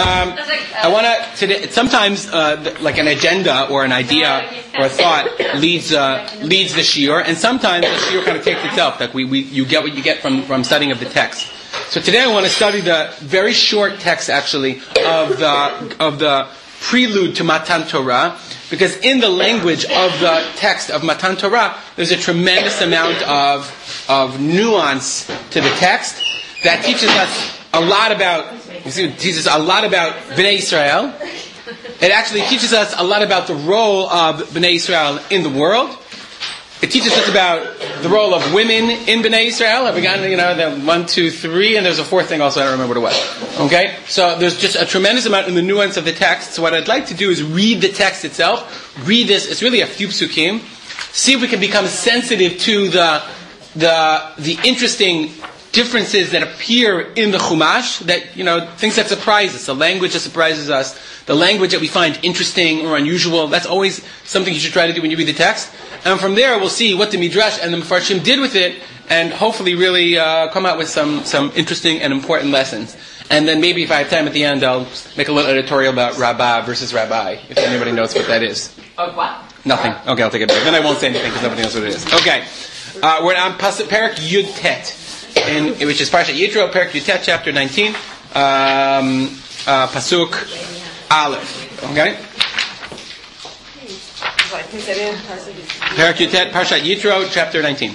I want to today. Sometimes, like an agenda or an idea or a thought leads the shiur, and sometimes the shiur kind of takes itself. Like you get what you get from studying of the text. So today I want to study the very short text, actually, of the prelude to Matan Torah, because in the language of the text of Matan Torah, there's a tremendous amount of nuance to the text that teaches us a lot about Bnei Israel. It actually teaches us a lot about the role of Bnei Israel in the world. It teaches us about the role of women in Bnei Israel. Have we gotten, the 1, 2, 3, and there's a fourth thing also, I don't remember what it was. Okay? So there's just a tremendous amount in the nuance of the text. So what I'd like to do is read the text itself. Read this. It's really a few psukim. See if we can become sensitive to the interesting differences that appear in the Chumash, that, things that surprise us, the language that surprises us, the language that we find interesting or unusual. That's always something you should try to do when you read the text. And from there, we'll see what the Midrash and the Mefarshim did with it, and hopefully really come out with some interesting and important lessons. And then maybe if I have time at the end, I'll make a little editorial about Rabbah versus Rabbi, if anybody knows what that is. Oh, what? Nothing. Okay, I'll take it back. Then I won't say anything because nobody knows what it is. Okay. We're on Perek Yud Tet, which is Parshat Yitro, Perek Yud Tet, chapter 19, Pasuk Aleph. Okay? Perek Yud Tet, Parshat Yitro, chapter 19.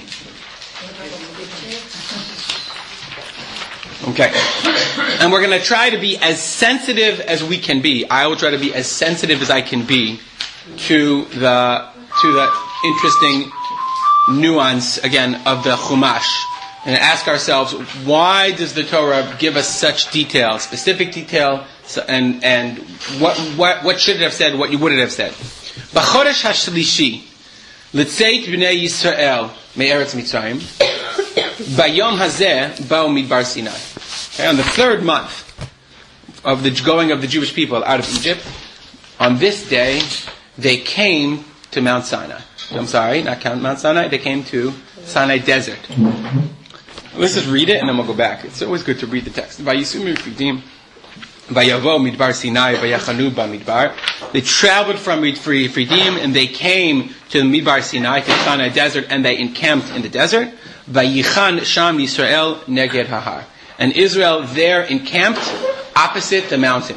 Okay. And we're going to try to be as sensitive as we can be. I will try to be as sensitive as I can be to the interesting nuance, again, of the Chumash. And ask ourselves, why does the Torah give us such detail, specific detail, and what should it have said, what you wouldn't have said? B'chodesh hashlishi, l'tzeit b'nei Yisrael me'eretz Mitzrayim, b'yom hazeh ba'u midbar Sinai. Okay, on the third month of the going of the Jewish people out of Egypt, on this day, they came to Mount Sinai. I'm sorry, not Mount Sinai, they came to Sinai Desert. Let's just read it and then we'll go back. It's always good to read the text. Vayisum Refidim, Vayavo Midbar Sinai, Vayachanu Bamidbar. They traveled from Refidim and they came to the Midbar Sinai, to Sinai Desert, and they encamped in the desert. Vayichan Sham Yisrael Neged Hahar. And Israel there encamped opposite the mountain.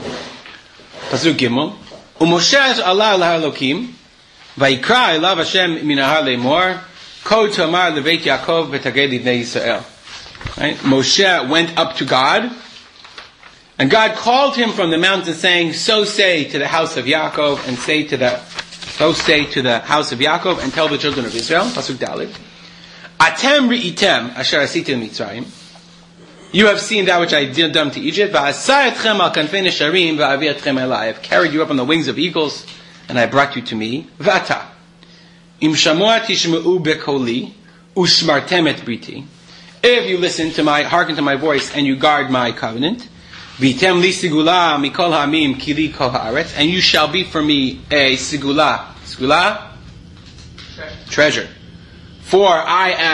Pasuk Gimel. Umoshe Allah Elokim, Vayikra Elav Hashem Minahar Lemor, Ko Tomar Leveit Yaakov V'Taged Livnei Yisrael. Right? Moshe went up to God, and God called him from the mountain, saying, "So say to the house of Yaakov, and say to the house of Yaakov, and tell the children of Israel." Pasuk Dalet. Atem ri'item asher asiti Mitzrayim. You have seen that which I did done to Egypt. Va'asar etchem al kanfei nesharim va'avi etchem elai. I have carried you up on the wings of eagles, and I brought you to me. V'ata im shamoa tishmeu bekoli ushmartem et briti. If you hearken to my voice, and you guard my covenant, v'item li sigula mikol ha'amim kili kol ha'aretz, and you shall be for me a sigula. Sigula? Treasure. For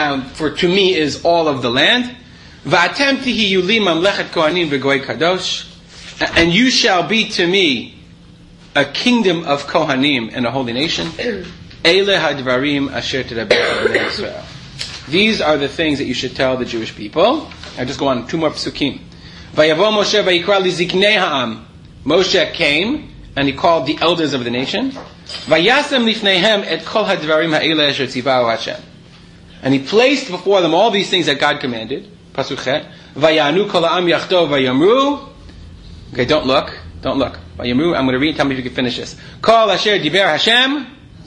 to me is all of the land. V'atem tihiyu li mamlechet kohanim v'goy kadosh, and you shall be to me a kingdom of kohanim and a holy nation. Eile hadvarim asher tedabir b'nei Yisrael. These are the things that you should tell the Jewish people. I just go on 2 more psukim. Vayavo Moshe vayikra li ziknei ha'am. Moshe came and he called the elders of the nation. Vayasem lifneihem et kol hadvarim ha'ele asher tzivahu Hashem. And he placed before them all these things that God commanded. Pasuk Chet. Vayanu kol ha'am yachdo vayamru. Okay, don't look. Vayamru. I'm going to read. Tell me if you can finish this. Kol asher diber Hashem.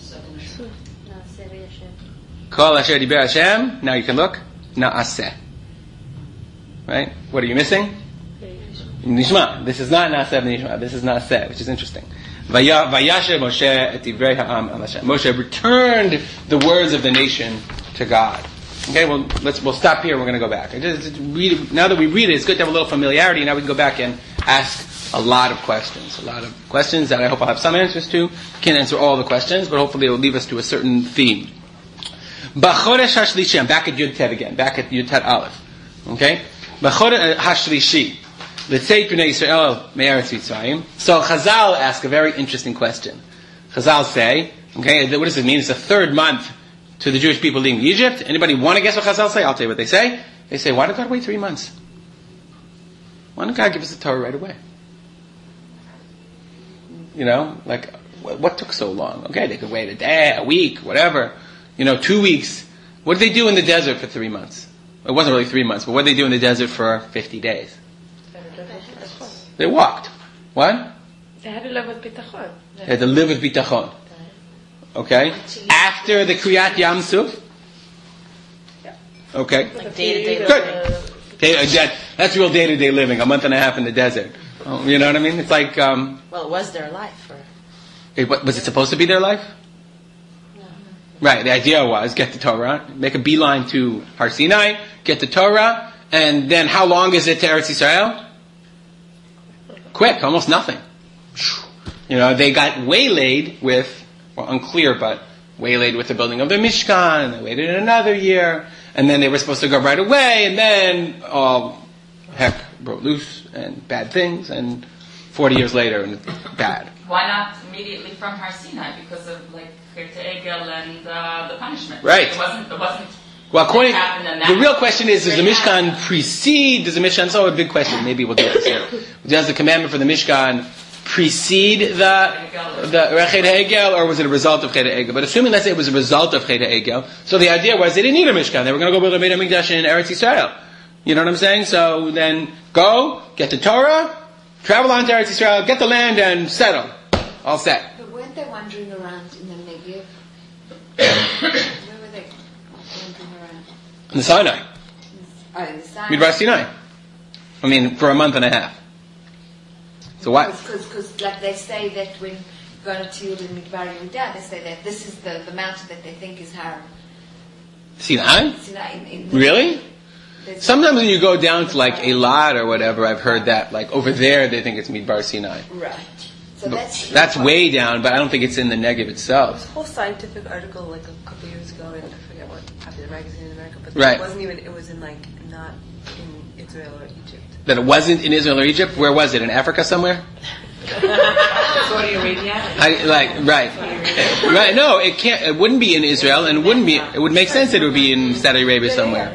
Kol asher diber Hashem. Now you can look. Na'aseh. Right? What are you missing? Nishma. This is not Na'aseh v'nishma. This is Na'aseh, which is interesting. Vayasher Moshe et divrei ha'am al Hashem. Moshe returned the words of the nation to God. Okay, well, we'll stop here. We're going to go back. Now that we read it, it's good to have a little familiarity. Now we can go back and ask a lot of questions that I hope I'll have some answers to. Can't answer all the questions, but hopefully it will lead us to a certain theme. B'chodesh hashlishi. I'm back at Yud Tet again. Back at Yud Tet Aleph. Okay? B'chodesh hashlishi. L'tzeit b'nei Yisrael me'eretz Mitzrayim. So Chazal ask a very interesting question. Chazal say, okay, what does it mean? It's the third month to the Jewish people leaving Egypt. Anybody want to guess what Chazal say? I'll tell you what they say. They say, why did God wait 3 months? Why didn't God give us the Torah right away? You know, like, what took so long? Okay, they could wait a day, a week, whatever. 2 weeks. What did they do in the desert for 3 months? It wasn't really 3 months, but what did they do in the desert for 50 days? They walked. What? They had to live with bitachon. They had to live with bitachon. Okay? After the Kriyat Yam Suf? Okay. Like day-to-day Good. That's real day-to-day living, a month and a half in the desert. You know what I mean? It's like... well, it was their life. Was it supposed to be their life? No. Right, the idea was get the Torah, make a beeline to Har Sinai, get the Torah, and then how long is it to Eretz Yisrael? Quick, almost nothing. They got waylaid with, well, unclear, but waylaid with the building of the Mishkan, they waited another year, and then they were supposed to go right away, and then all heck broke loose, and bad things, and 40 years later, and bad. Why not immediately from Har Sinai? Because of Chet Egel and the punishment. Right. It wasn't well, the real question is, does the Mishkan precede, so a big question, maybe we'll do this here. Does the commandment for the Mishkan precede the Chet Egel, or was it a result of Chet Egel? But assuming, let's say it was a result of Chet Egel, so the idea was they didn't need a Mishkan, they were going to go build a Beit HaMikdash in Eretz Yisrael. You know what I'm saying? So then go, get the Torah, travel on to Eretz Yisrael, get the land, and settle. All set. But weren't they wandering around in the Negev? Where were they wandering around? In the Sinai. In the Sinai. Midbar Sinai. For a month and a half. So what? Because like they say that when going to Tiyul in Midbar Yehuda, they say that this is the mountain that they think is Har Sinai? Sinai. Really? Sometimes when you go down to Eilat or whatever, I've heard that over there they think it's Midbar Sinai. Right. So that's way down, but I don't think it's in the Negev itself. There's a whole scientific article a couple years ago, and I forget what popular magazine in America, but right. It wasn't even. It was in not in Israel or Egypt. That it wasn't in Israel or Egypt. Where was it? In Africa somewhere? Saudi Arabia. Right. No, it can't. It wouldn't be in Israel, and it wouldn't be. It would make sense that it would be in Saudi Arabia somewhere.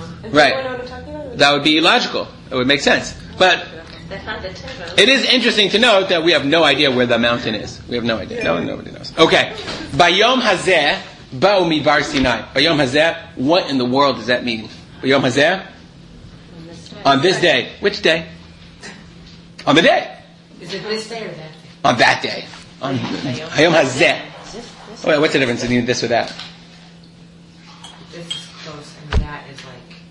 Right. That would be logical. It would make sense, but. It is interesting to note that we have no idea where the mountain is. We have no idea. Nobody knows. Okay. Bayom hazeh ba'u midbar Sinai. Bayom hazeh, what in the world does that mean? Bayom hazeh? On this day. Which day? On the day. Is it this day or that day? On that day. On Bayom hazeh. Wait, what's the difference between this or that? This goes and that is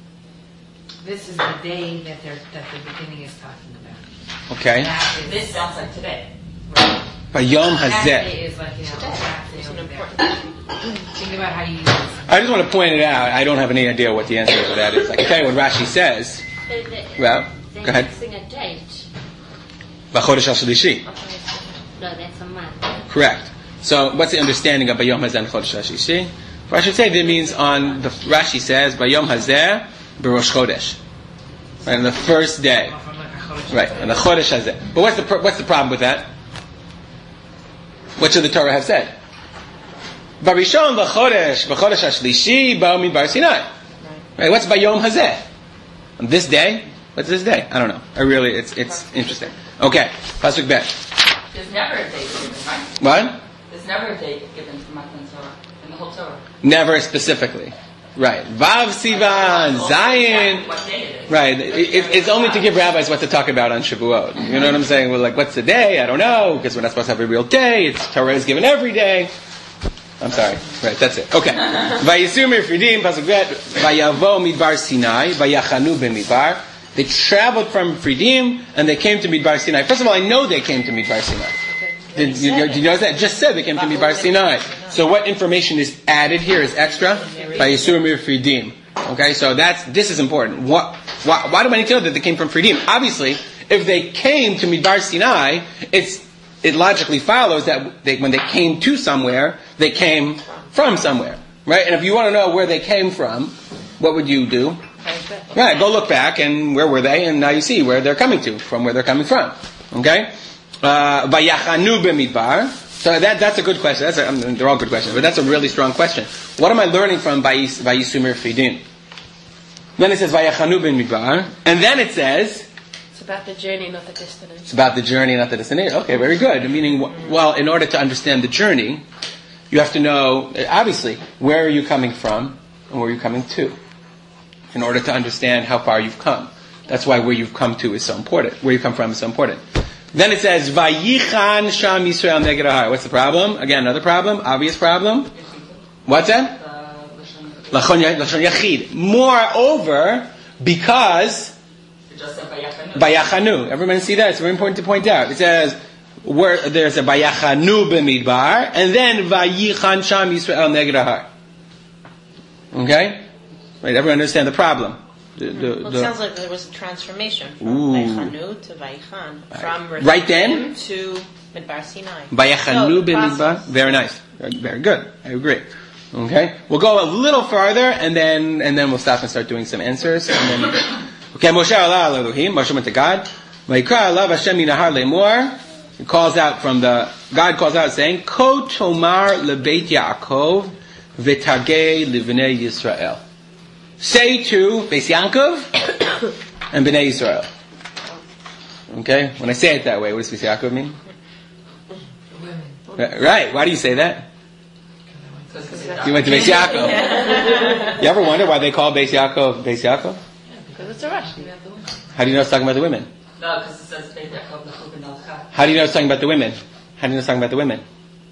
this is the day that the beginning is talking about. Okay. This sounds like today. Right. Bayom That hazeh. day is exactly over there. Think about how you use this. I just want to point it out. I don't have any idea what the answer to that is. I can tell you what Rashi says. Well, go ahead. Fixing a date. B'chodesh HaShlishi. No, that's a month. Correct. So, what's the understanding of Bayom Hazeh and Chodesh HaShlishi? I should say that means on the Rashi says Bayom Hazeh b'Rosh Chodesh. Right, on the first day. Right, on the Chodesh Hazeh. But what's the problem with that? What should the Torah have said? Barishon v'Chodesh HaShlishi ba'u midbar Sinai. Right, what's Bayom Hazeh? On this day? What's this day? I don't know. It's interesting. Okay, Pasuk Bet. There's never a date given, right? What? There's never a date given for Matan Torah in the whole Torah. Never specifically. Right. Vav Sivan, Zion. What day it is. Right. It's only to give rabbis what to talk about on Shavuot. You know what I'm saying? Well, what's the day? I don't know, because we're not supposed to have a real day. Torah is given every day. I'm sorry. Right, that's it. Okay. Vayisu Mifridim, Pasuk Bet, Vayavo Midbar Sinai, Vayachanu b'Midbar. They traveled from Fridim, and they came to Midbar Sinai. First of all, I know they came to Midbar Sinai. Did you notice that? It just said they came to Midbar Sinai. So what information is added here is extra? Vayisur Mifridim. Okay, so this is important. Why do I need to know that they came from Fridim? Obviously, if they came to Midbar Sinai, it logically follows that when they came to somewhere, they came from somewhere. Right? And if you want to know where they came from, what would you do? Right, go look back, and where were they? And now you see where they're coming to, from where they're coming from. Okay? Vayachanu b'midbar. So that's a good question. They're all good questions, but that's a really strong question. What am I learning from Vayisumir Fidin? Then it says Vayachanu b'midbar, and then it says It's about the journey, not the destination. it's about the journey, not the destination. Okay, very good. Meaning, well, in order to understand the journey, you have to know, obviously, where are you coming from and where are you coming to, in order to understand how far you've come. That's why where you've come to is so important. Where you come from is so important. Then it says, Vayichan Sham Yisrael Neged Ahar. What's the problem? Again, another problem, obvious problem. What's that? Lashon Yachid. Moreover, because It just said Vayachanu. Bayachanu. Everyone see that? It's very important to point out. It says, where there's a Bayachanu b'midbar, and then Vayichan Sham Yisrael Neged Ahar. Okay? Right, everyone understand the problem. Well, it sounds like there was a transformation from Ooh. Vaychanu to Vaychan, from Right then? to Midbar Sinai. Bayachanu No, the b'midbar. process. Very nice. Very good. I agree. Okay? We'll go a little farther, and then we'll stop and start doing some answers. And then, okay, Moshe Allah al Elohim, Moshe went to God. Vayikra alav Hashem minahar lemor. He calls out God calls out saying, Ko tomar lebeit Yaakov v'tagei livnei Yisrael. Say to Beis Yaakov and Bnei Yisrael. Okay? When I say it that way, what does Beis Yaakov mean? Women. Right. Why do you say that? You went to Beis Yaakov. You ever wonder why they call Beis Yaakov Beis Yaakov? Because it's a rush. How do you know it's talking about the women? No, because it says Beit Yaakov L'chul Ben Alcha. How do you know it's talking about the women? How do you know it's talking about the women?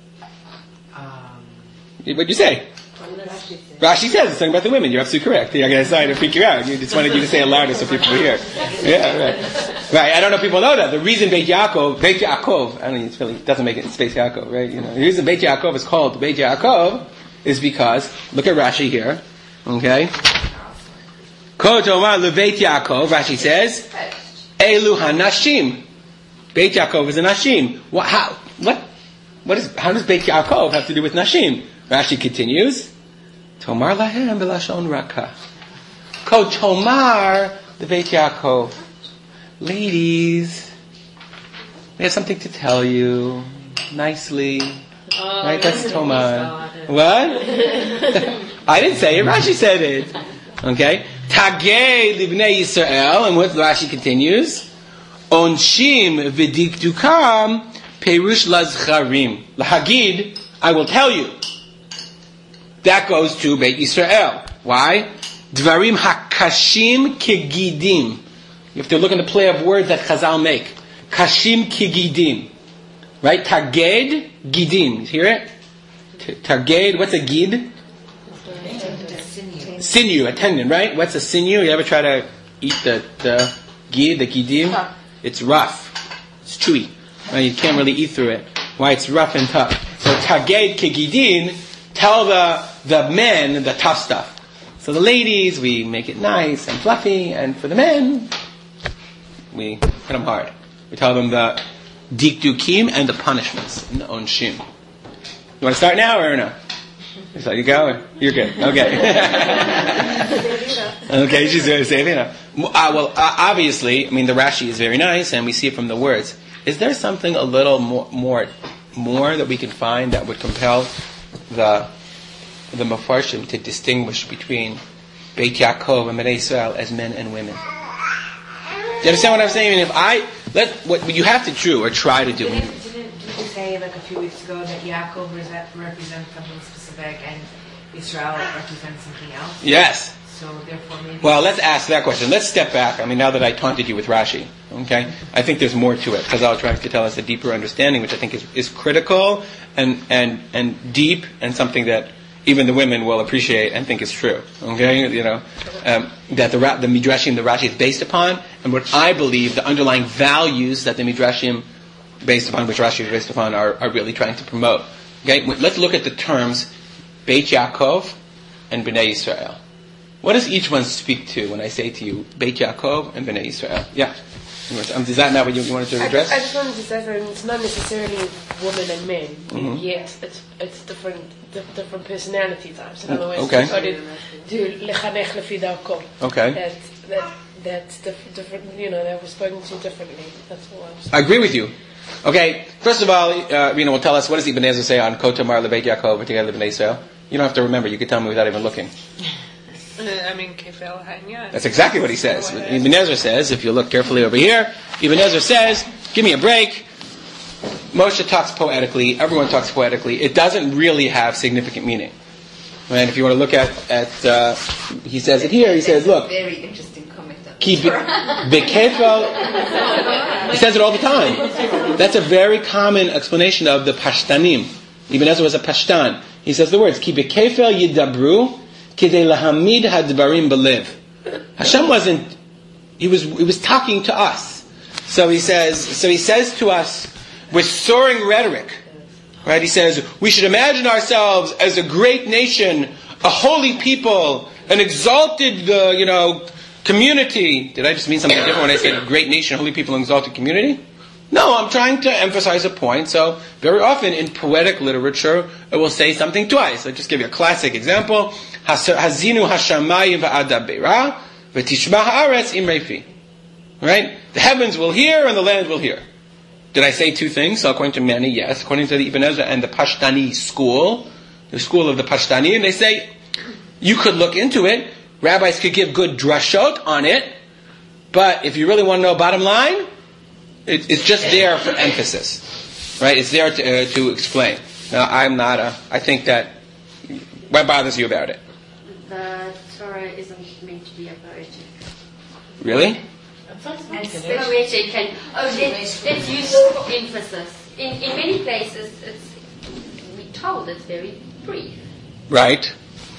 What'd you say? Rashi says it's talking about the women. You're absolutely correct. You're going to try to freak you out. You just wanted you to say it louder so people hear. Yeah, right. Right. I don't know if people know that. The reason Beit Yaakov, I don't know, it doesn't make it Beit Yaakov, right? You know, the reason Beit Yaakov is called Beit Yaakov is because, look at Rashi here, okay? Ko Tomar LeBeit Yaakov, Rashi says, Elu HaNashim. Beit Yaakov is a Nashim. How does Beit Yaakov have to do with Nashim? Rashi continues, Tomar lahem b'lashon raka. Ko Tomar LeBeit Yaakov. Ladies, we have something to tell you, nicely. Right, that's Tomar. What? I didn't say it, Rashi said it. Okay? Tagei libnei Yisrael, and what Rashi continues, Onshim v'dikdukam perush lazcharim. Lahagid, I will tell you. That goes to Beit Yisrael. Why? Dvarim hakashim kegidim. You have to look in the play of words that Chazal make. Kashim kegidim. Right? Taged, gidim. You hear it? Taged, what's a gid? Sinew, a tendon, right? What's a sinew? You ever try to eat the gid, the gidim? It's rough. It's chewy. Right? You can't really eat through it. Why? It's rough and tough. So taged kegidin, tell the men the tough stuff. So the ladies, we make it nice and fluffy, and for the men, we hit them hard. We tell them the dikdukim and the punishments and the onshim. You want to start now or no? So you go? You're good. Okay. Okay, she's going to say it. Obviously, I mean, the Rashi is very nice, and we see it from the words. Is there something a little more that we can find that would compel the Mefarshim to distinguish between Beit Yaakov and Bnei Yisrael as men and women? Do you understand what I'm saying? I mean, what you have to do or try to do. Didn't you say like a few weeks ago that Yaakov represents something specific and Israel represents something else? Yes. So therefore maybe... Well, let's ask that question. Let's step back. I mean, now that I taunted you with Rashi, okay? I think there's more to it. Chazal tries to tell us a deeper understanding, which I think is critical and deep, and something that even the women will appreciate and think is true. Okay, you know that the midrashim, the Rashi is based upon, and what I believe the underlying values that the midrashim based upon, which Rashi is based upon, are really trying to promote. Okay, let's look at the terms Beit Yaakov and Bnei Yisrael. What does each one speak to when I say to you Beit Yaakov and Bnei Yisrael? Yeah. Is that not what you wanted to address? I just wanted to say that it's not necessarily women and men, yet it's different personality types. In other words, Okay. lechanech lefi darko. Okay. That's different. They were spoken to differently. That's all I was. I agree with you. Okay, first of all, will tell us, what does Ibn Ezra say on Kotamar Lebeit Yaakov V'Tigad Lebnei Yisrael? You don't have to remember. You can tell me without even looking. Kefel hanya. That's exactly what he says. Ibn Ezra says, if you look carefully over here, Ibn Ezra says, give me a break. Moshe talks poetically. Everyone talks poetically. It doesn't really have significant meaning. And if you want to look at he says it here. He says, look. Very interesting comment. He says it all the time. That's a very common explanation of the Pashtanim. Ibn Ezra was a Pashtan. He says the words, Ki bekefel yidabru, kidei lahamid hadvarim belev. Hashem wasn't, he was talking to us. So he says to us with soaring rhetoric, right? He says, we should imagine ourselves as a great nation, a holy people, an exalted, community. Did I just mean something different when I said great nation, holy people, and exalted community? No, I'm trying to emphasize a point. So very often in poetic literature, it will say something twice. I'll just give you a classic example. Hazinu hashamayim va'ada beira v'tishma haaretz imrei fi. Right? The heavens will hear and the land will hear. Did I say two things? So according to many, yes. According to the Ibn Ezra and the Pashtani school, the school of the Pashtani, and they say, you could look into it. Rabbis could give good drashot on it, but if you really want to know bottom line, it's just there for emphasis, right? It's there to explain. Now, I think that, what bothers you about it? The Torah isn't meant to be a poetic. Really? Poetic and, let's use emphasis. In many places, we're told it's very brief. Right.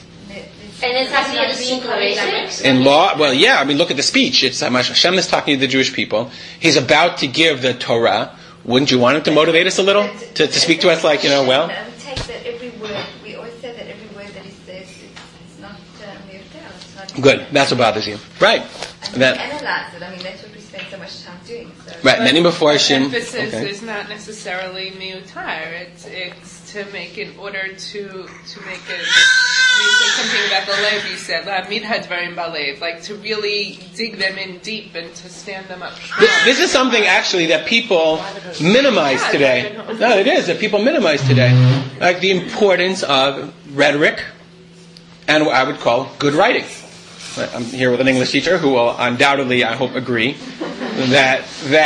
And it's actually being poetic. In law, well, yeah, I mean, look at the speech. It's Hashem is talking to the Jewish people. He's about to give the Torah. Wouldn't you want him to motivate us a little? To speak to us like, well? We take that every word, we always say that every word that he says, it's not moved down. It's not Good, that's what bothers you. Right. And we analyze it. I mean, that's what we spend so much time doing. So. Right, many before Hashem. Emphasis is not necessarily miutar. It's to make in order to make it. You said something about the lev. You said "La'amid hadvarim balev," like to really dig them in deep and to stand them up strong. This is something actually that people minimize today. No, it is that people minimize today, like the importance of rhetoric and what I would call good writing. I'm here with an English teacher who will undoubtedly, I hope, agree that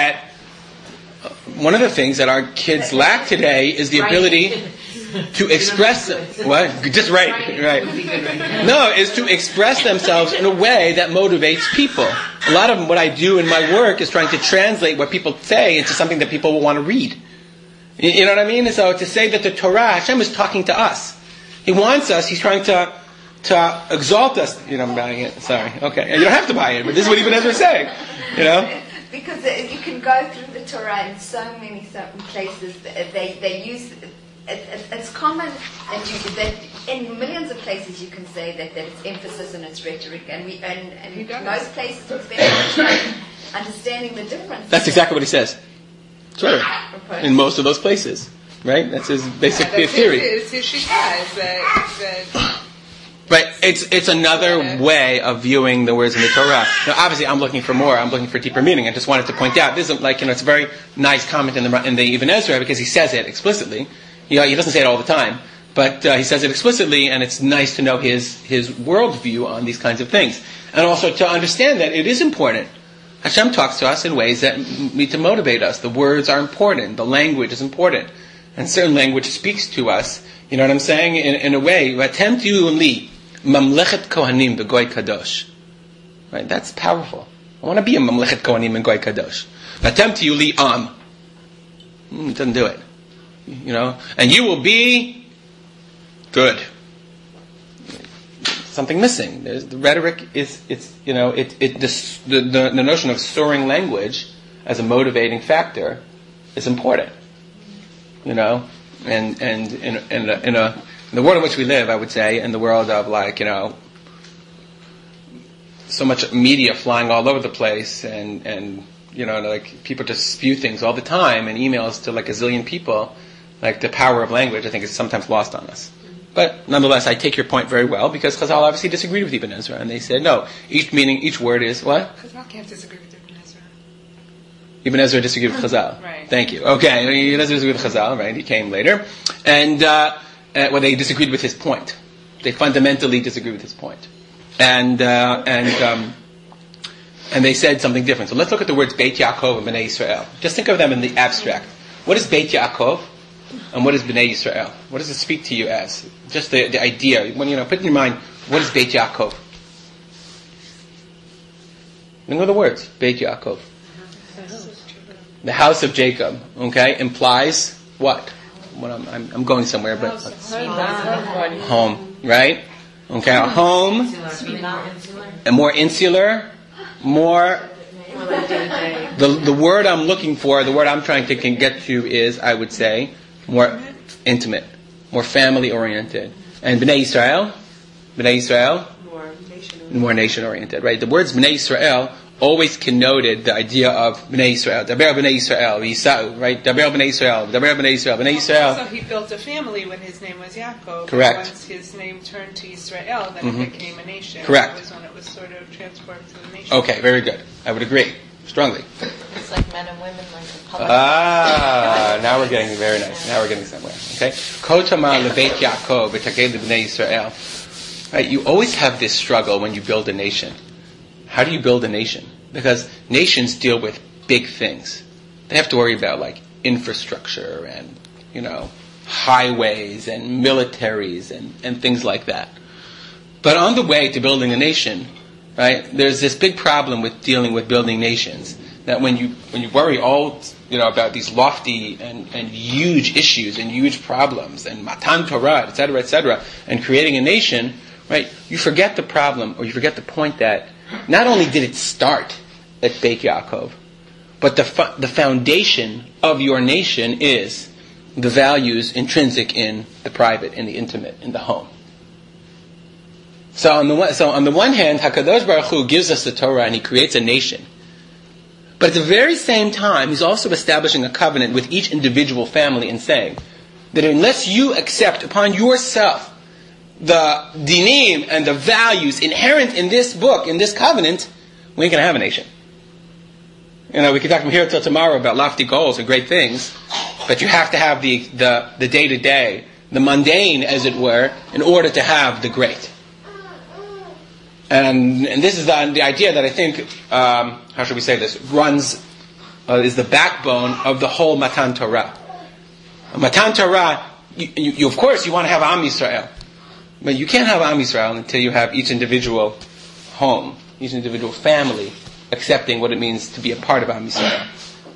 one of the things that our kids lack today is the ability to express what? Just right. No, is to express themselves in a way that motivates people. A lot of what I do in my work is trying to translate what people say into something that people will want to read. You know what I mean? So to say that the Torah, Hashem is talking to us. He wants us. He's trying to exalt us. I'm buying it. Sorry. Okay. You don't have to buy it, but this is what Ibn Ezra is saying. Because you can go through the Torah in so many certain places. They use. It's common that in millions of places you can say that it's emphasis and it's rhetoric, and in most places we spend much time understanding the difference. That's exactly what he says. It's right. In most of those places, right? That's his basic theory. It's his shita. Right. It's another way of viewing the words in the Torah. Now, obviously, I'm looking for more. I'm looking for deeper meaning. I just wanted to point out this is it's a very nice comment in the Ibn Ezra because he says it explicitly. He doesn't say it all the time, but he says it explicitly, and it's nice to know his worldview on these kinds of things. And also to understand that it is important. Hashem talks to us in ways that need to motivate us. The words are important. The language is important. And certain language speaks to us, you know what I'm saying, in a way. Vatem tiyu li mamlechet kohanim b'goy kadosh. Right, that's powerful. I want to be a mamlechet kohanim and goy kadosh. Vatem tiyu li am. It doesn't do it. And you will be good. Something missing. The rhetoric is, the notion of soaring language as a motivating factor is important. And in the world in which we live, I would say, in the world of so much media flying all over the place and like people just spew things all the time and emails to like a zillion people, like the power of language, I think is sometimes lost on us. But nonetheless, I take your point very well, because Chazal obviously disagreed with Ibn Ezra, and they said, no, each word is what? Chazal can't disagree with Ibn Ezra. Ibn Ezra disagreed with Chazal. Right. Thank you. Okay, Ibn Ezra disagreed with Chazal, right? He came later. And, they disagreed with his point. They fundamentally disagreed with his point. And they said something different. So let's look at the words Beit Yaakov and Bnei Yisrael. Just think of them in the abstract. What is Beit Yaakov? And what is Bnei Yisrael? What does it speak to you as? Just the idea. When put in your mind, what is Beit Yaakov? Think of the words. Beit Yaakov. The house of Jacob. Okay, implies what? I'm going somewhere, but home, right? Okay, a home, and more insular, more. The word I'm looking for, the word I'm trying to get to is, I would say, more intimate, more family-oriented. And Bnei Yisrael, more nation-oriented, right? The words Bnei Yisrael always connoted the idea of Bnei Yisrael, Daber Bnei Yisrael, Yisau, right? Daber Bnei Yisrael, Daber Bnei Yisrael, Bnei Yisrael. So he built a family when his name was Yaakov. Correct. And once his name turned to Israel, then it became a nation. Correct. That was when it was sort of transformed to a nation. Okay, very good. I would agree strongly. It's like men and women, like a public. Now we're getting very nice. Now we're getting somewhere. Okay. Kotama lebeit Yaakov v'taged lebnei Yisrael. Right. You always have this struggle when you build a nation. How do you build a nation? Because nations deal with big things. They have to worry about like infrastructure and highways and militaries and things like that. But on the way to building a nation, right, there's this big problem with dealing with building nations. That when you worry all about these lofty and huge issues and huge problems and Matan Torah, etc., and creating a nation, right, you forget the problem, or you forget the point that not only did it start at Beit Yaakov, but the foundation of your nation is the values intrinsic in the private, in the intimate, in the home. So on the one hand, HaKadosh Baruch Hu gives us the Torah and He creates a nation. But at the very same time, He's also establishing a covenant with each individual family and saying that unless you accept upon yourself the dinim and the values inherent in this book, in this covenant, we ain't going to have a nation. We can talk from here till tomorrow about lofty goals and great things, but you have to have the day-to-day, the mundane, as it were, in order to have the great. And this is the idea that I think, how should we say this, is the backbone of the whole Matan Torah. Matan Torah, you of course, you want to have Am Yisrael. But you can't have Am Yisrael until you have each individual home, each individual family, accepting what it means to be a part of Am Yisrael.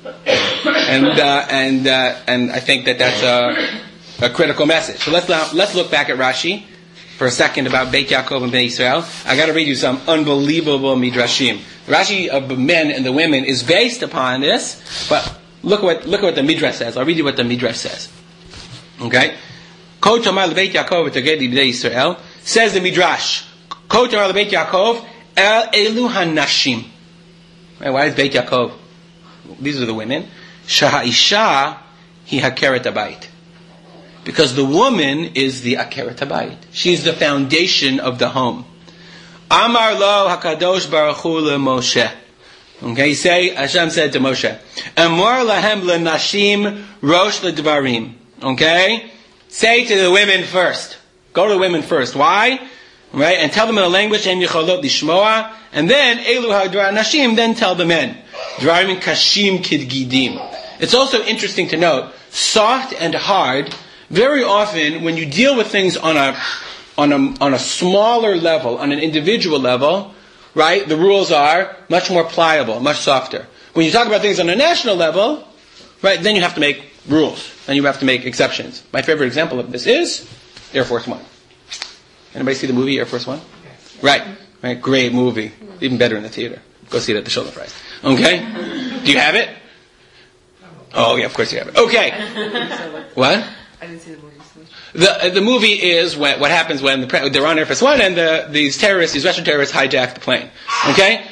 And I think that's a critical message. So let's look back at Rashi for a second about Beit Yaakov and Bnei Yisrael. I got to read you some unbelievable midrashim. Rashi of the men and the women is based upon this, but look what the midrash says. I'll read you what the midrash says. Okay, Ko Tomar LeBeit Yaakov v'Taged Bnei Yisrael, says the midrash. Ko Tomar LeBeit Yaakov El Elu Hanashim. Right, why is Beit Yaakov? These are the women. Shaha'isha hi hakeret habayit. Because the woman is the akeret habayit. She's the foundation of the home. Amar lo hakadosh baruch hu leMoshe. Okay, Hashem said to Moshe, Amor lahem lenashim rosh ledvarim. Okay, say to the women first. Go to the women first. Why? Right, and tell them in a language and yicholot lishmoa, and then elu hadvar nashim. Then tell the men. Dvarim kashim kidgidim. It's also interesting to note, soft and hard. Very often, when you deal with things on a smaller level, on an individual level, right, the rules are much more pliable, much softer. When you talk about things on a national level, right, then you have to make rules, and you have to make exceptions. My favorite example of this is Air Force One. Anybody see the movie Air Force One? Right, great movie, even better in the theater. Go see it at the Shoulder Prize. Okay, do you have it? Oh yeah, of course you have it. Okay, what? I didn't see the movie. The movie is what happens when they're on Air Force One and these Russian terrorists hijack the plane. Okay?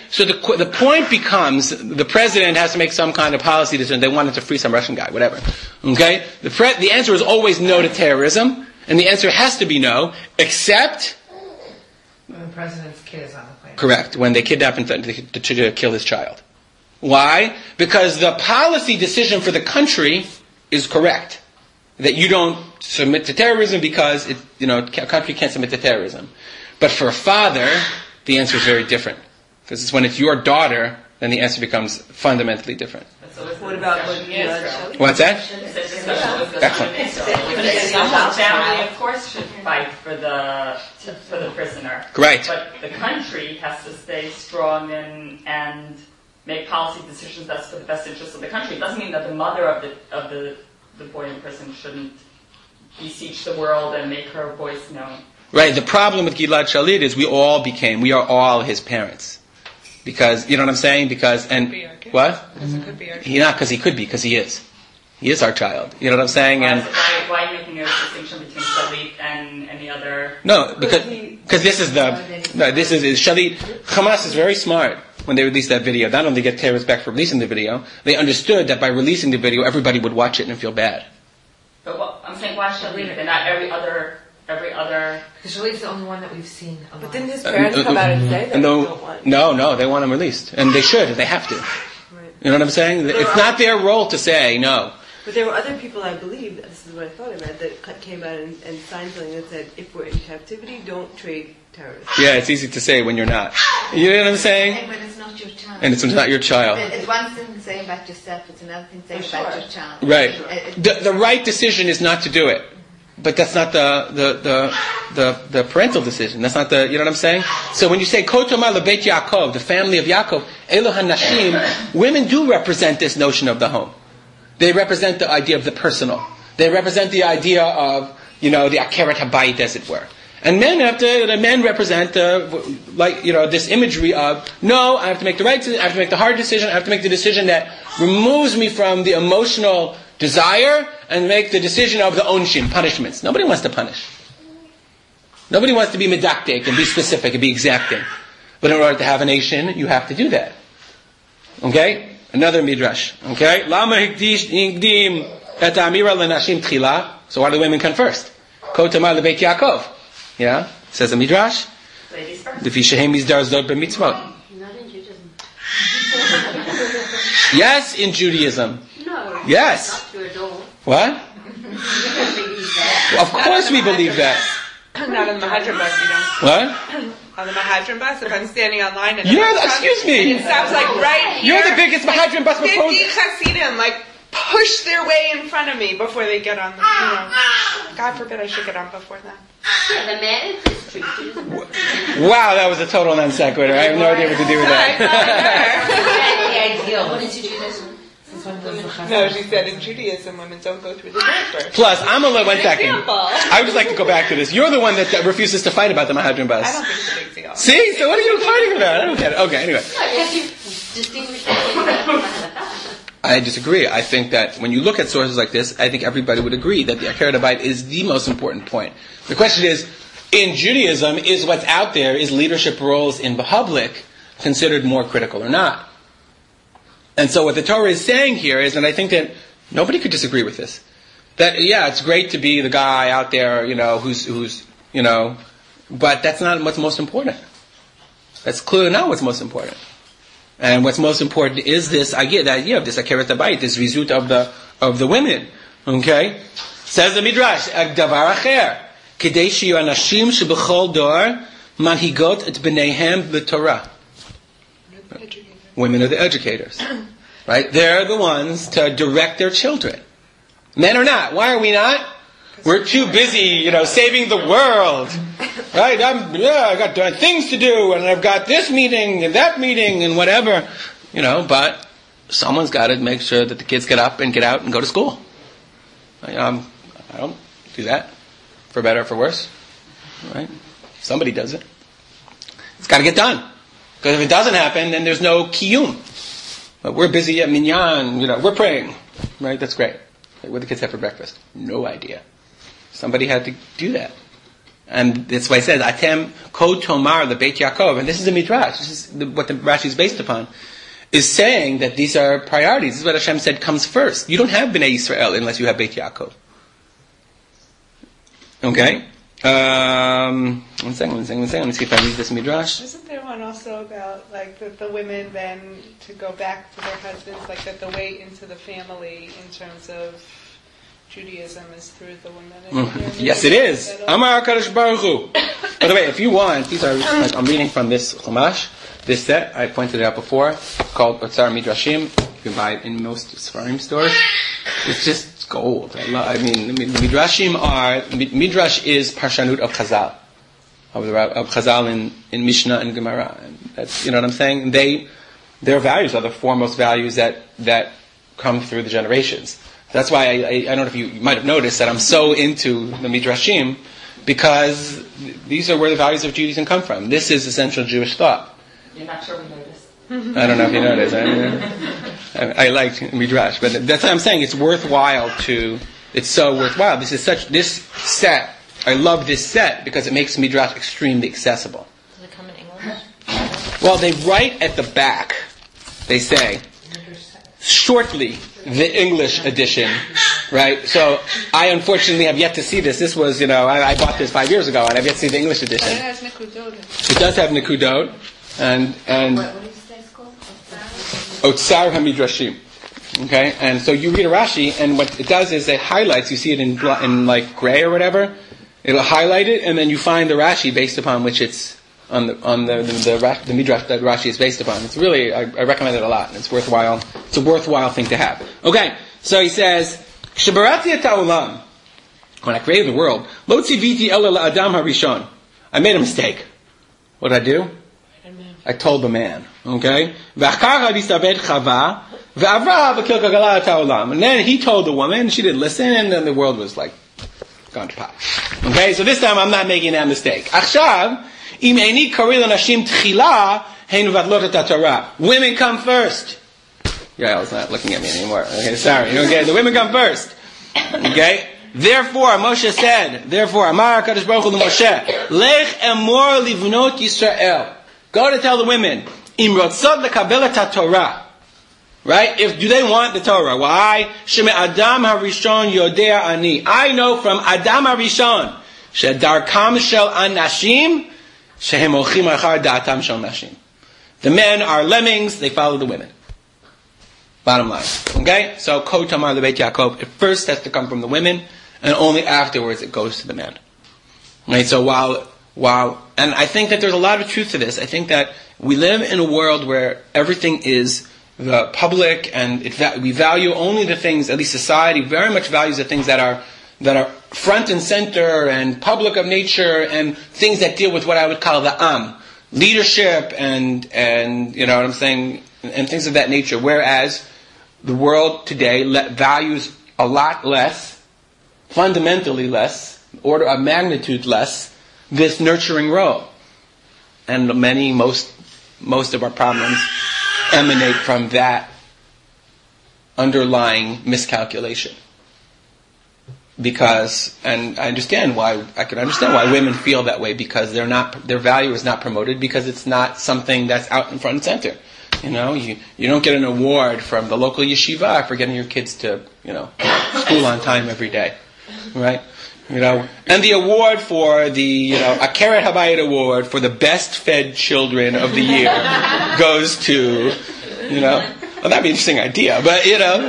So the point becomes the president has to make some kind of policy decision. They wanted to free some Russian guy, whatever. Okay? The answer is always no to terrorism, and the answer has to be no, except When the president's kid is on the plane. correct, when they kidnap and threaten to kill his child. Why? Because the policy decision for the country is correct. That you don't submit to terrorism because a country can't submit to terrorism. But for a father, the answer is very different. Because it's when it's your daughter, then the answer becomes fundamentally different. What about Israel? What's that? Excellent. Some family, of course, should fight for the prisoner. Right. But the country has to stay strong and make policy decisions that's for the best interest of the country. It doesn't mean that the mother of the boy in prison shouldn't beseech the world and make her voice known. Right. The problem with Gilad Shalit is we are all his parents. Because, you know what I'm saying? Because what? Because he could be, because he is. He is our child. You know what I'm saying? Why And are you making a distinction between Shalit and any other? no, because this is Shalit. Hamas is very smart when they released that video. Not only get terrorists back for releasing the video, they understood that by releasing the video, everybody would watch it and feel bad. But I'm saying why Shalit and not every other. Because Shalit's the only one that we've seen alive. But didn't his parents come out and say that they don't want? No, they want him released, and they should. They have to. Right. You know what I'm saying? It's not their role to say no. But there were other people, I believe, this is what I thought I read, that came out and signed something that said, if we're in captivity, don't trade terrorists. Yeah, it's easy to say when you're not. You know what I'm saying? And when it's not your child. And it's not your child. It's one thing saying about yourself, it's another thing saying about your child. Right. The right decision is not to do it. But that's not the parental decision. That's not you know what I'm saying? So when you say Kotoma lebeit Yaakov, the family of Yaakov, Elo hanashim, women do represent this notion of the home. They represent the idea of the personal. They represent the idea of, the akeret habayit, as it were. And men represent this imagery of, no, I have to make the right decision, I have to make the hard decision, I have to make the decision that removes me from the emotional desire and make the decision of the onshim, punishments. Nobody wants to punish. Nobody wants to be medactic and be specific and be exacting. But in order to have a nation, you have to do that. Okay? Another midrash. Okay? Lama hikdim et amira lenashim tchila. So why do women come first? Kotama lebeit Yaakov. Yeah? Says the midrash. Ladies first. Defi shehem mizdar zot b'mitzvot. Not in Judaism. Yes, in Judaism. No. Yes. Not to adore. What? Believe that. Well, of course we believe that. Not on the Mahadran bus, you don't. What? On the Mahadran bus, if I'm standing online and Excuse me. it stops like right here. You're the biggest Mahadran bus 50 proposal. Chassidim push their way in front of me before they get on the, God forbid I should get on before them. Yeah, the man is treated. Wow, that was a total non sequitur. I have no idea what to do with that. What did you do this one? No, she said in Judaism, women don't go through the door first. Plus, I'm a little, one second. Example. I would just like to go back to this. You're the one that refuses to fight about the Mahadran bus. I don't think it's a big deal. See? So what are you fighting about? I don't get it. Okay, anyway. Because you distinguish that. I disagree. I think that when you look at sources like this, I think everybody would agree that the Akeret Habayit is the most important point. The question is, in Judaism, is what's out there, is leadership roles in the public considered more critical or not? And so what the Torah is saying here is, and I think that nobody could disagree with this, that, yeah, it's great to be the guy out there, who's but that's not what's most important. That's clearly not what's most important. And what's most important is this idea of this Akeret Habayit, this result of the women. Okay? Says the Midrash, Davar Acher, Kedei shiyu anashim shebechol dor manhigot et bneihem b'Torah. Women are the educators. Right? They're the ones to direct their children. Men are not. Why are we not? We're too busy, saving the world. Right? I got things to do, and I've got this meeting and that meeting and whatever. But someone's got to make sure that the kids get up and get out and go to school. I don't do that. For better or for worse. Right? Somebody does it. It's got to get done. Because if it doesn't happen, then there's no kiyum. But we're busy at minyan, we're praying. Right? That's great. What do the kids have for breakfast? No idea. Somebody had to do that. And that's why it says, Atem Ko Tomar LeBeit Yaakov. And this is the Midrash. This is what the Rashi is based upon. Is saying that these are priorities. This is what Hashem said comes first. You don't have Bnei Yisrael unless you have Beit Yaakov. Okay? One second. Let me see if I read this Midrash. Isn't there one also about like that the women then to go back to their husbands, like that the way into the family in terms of Judaism is through the women? Yes, it is. Amar HaKadosh Baruch Hu. By the way, if you want, these are like, I'm reading from this Chumash, this set. I pointed it out before, called Otzar Midrashim. You can buy it in most Sfarim stores. It's just gold. I mean, the Midrashim Midrash is Parshanut of Chazal. Of Chazal in Mishnah and Gemara. And that's, you know what I'm saying? Their values are the foremost values that come through the generations. That's why I don't know if you might have noticed that I'm so into the Midrashim, because these are where the values of Judaism come from. This is essential Jewish thought. You're not sure we noticed. I don't know if you noticed. I liked Midrash, but that's what I'm saying. It's worthwhile it's so worthwhile. This set, I love this set because it makes Midrash extremely accessible. Does it come in English? Well, they write at the back, they say, shortly, the English edition, right? So I unfortunately have yet to see this. This was, I bought this 5 years ago, and I've yet to see the English edition. It has Nekudot. It does have Nekudot, and What did you say it's called? Otzar HaMidrashim. Okay, and so you read a Rashi, and what it does is it highlights. You see it in like gray or whatever. It'll highlight it, and then you find the Rashi based upon which it's on the Midrash that Rashi is based upon. It's really, I recommend it a lot. It's worthwhile. It's a worthwhile thing to have. Okay, so he says, "Shebarati et ha'olam." When I created the world, lo tziviti ela la'adam harishon. I made a mistake. What did I do? I told the man. Okay, v'achkara v'isaved chava v'avra v'kil kagala et ha'olam. And then he told the woman, she didn't listen, and then the world was like gone to pot. Okay, so this time I'm not making that mistake. Achshav. Women come first. Yael's not looking at me anymore. Okay, sorry. Okay, the women come first. Okay? Therefore, Moshe said, Amar HaKadosh Baruch Hu to Moshe, Lech emor livnot Yisrael. Go to tell the women, Im rotzot lekabel et Torah. Right? Do they want the Torah? Why? Sheme Adam HaRishon yodea ani. I know from Adam HaRishon, shedarkam shel anashim, the men are lemmings, they follow the women. Bottom line. Okay? So, Ko Tamar LeBeit Yaakov, it first has to come from the women, and only afterwards it goes to the men. Right? So while, and I think that there's a lot of truth to this. I think that we live in a world where everything is the public, and we value only the things, at least society very much values the things that are front and center and public of nature, and things that deal with what I would call the leadership and you know what I'm saying, and things of that nature. Whereas the world today values a lot less, fundamentally less, order of magnitude less, this nurturing role. And most of our problems emanate from that underlying miscalculation. Because, and I can understand why women feel that way, because their value is not promoted, because it's not something that's out in front and center. You know, you don't get an award from the local yeshiva for getting your kids to, school on time every day. Right? And the award for the, a Keret Habayit award for the best fed children of the year goes to, well, that'd be an interesting idea, but,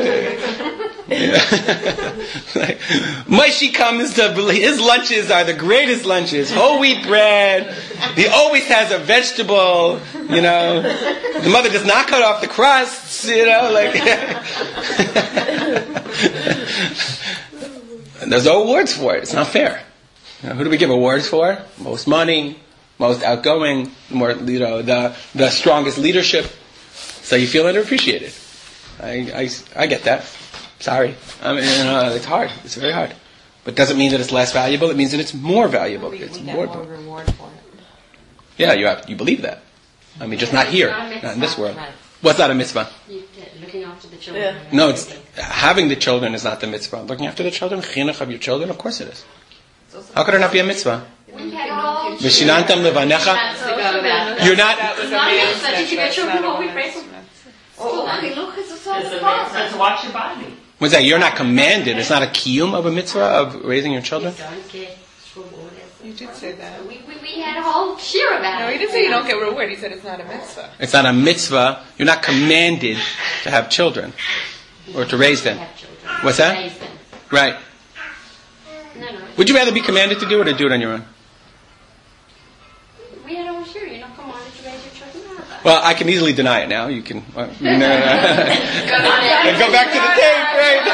like, Moshe comes to, his lunches are the greatest lunches. Whole wheat bread. He always has a vegetable, The mother does not cut off the crusts, And there's no awards for it. It's not fair. Who do we give awards for? Most money, most outgoing, more, the strongest leadership. So you feel underappreciated. I get that. Sorry. It's hard. It's very hard. But it doesn't mean that it's less valuable. It means that it's more valuable. We it's get more reward for it. Yeah, you believe that. I mean, just not here, not in this world. Right. What's not a mitzvah? Looking after the children. Yeah. No, it's having the children is not the mitzvah. Looking after the children, chinuch of your children, of course it is. How could it not be a mitzvah? When you V'shinantam levanecha. You're not. That was a Not man's mitzvah. Did you get mitzvah, children it's not while a we pray woman's for? mitzvah. Oh, look, it's It's also a mitzvah to watch your body. What's that? You're not commanded. It's not a kiyum of a mitzvah of raising your children. You did say that. We had a whole shir about No, it. he didn't say you don't get reward. He said it's not a mitzvah. It's not a mitzvah. You're not commanded to have children or to raise them. Have children. What's that? Raise them. Right. No. Would you rather be commanded to do it or do it on your own? We had a whole shir. You're not commanded to raise your children. Well, I can easily deny it now. You can. No. Go And go back to the tape,